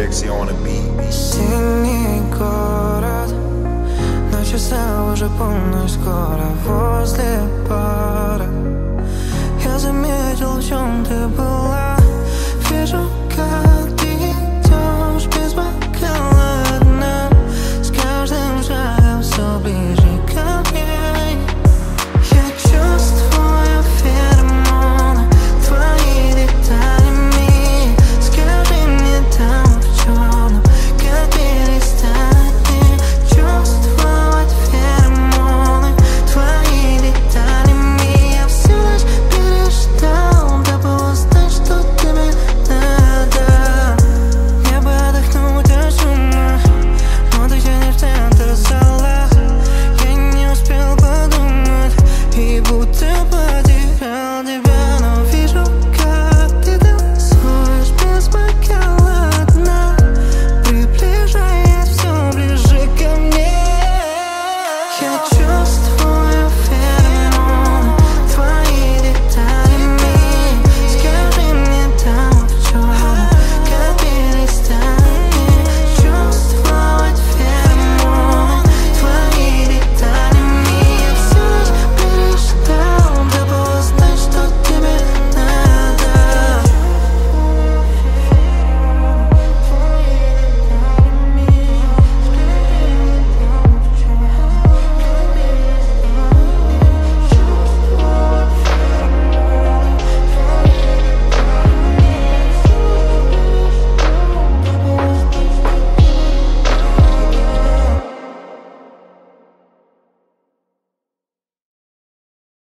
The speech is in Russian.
sexy on the beat. Синий город, на часах уже полночь, скоро возле бара. Я заметил, в чем ты была. Вижу, как